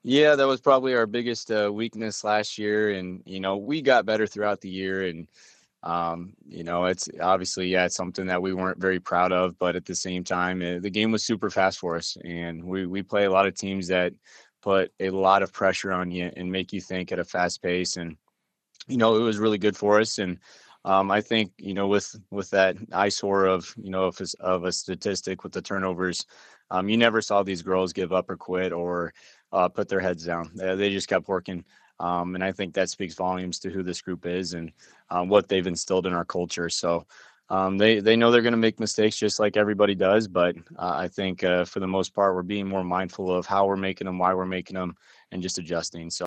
Yeah, that was probably our biggest weakness last year, and we got better throughout the year, and it's obviously, yeah, it's something that we weren't very proud of, but at the same time, the game was super fast for us, and we play a lot of teams that put a lot of pressure on you and make you think at a fast pace, and it was really good for us. And I think with that eyesore of of a statistic with the turnovers, you never saw these girls give up or quit or put their heads down. They just kept working. And I think that speaks volumes to who this group is and what they've instilled in our culture. So they know they're going to make mistakes just like everybody does, but I think for the most part we're being more mindful of how we're making them, why we're making them, and just adjusting. So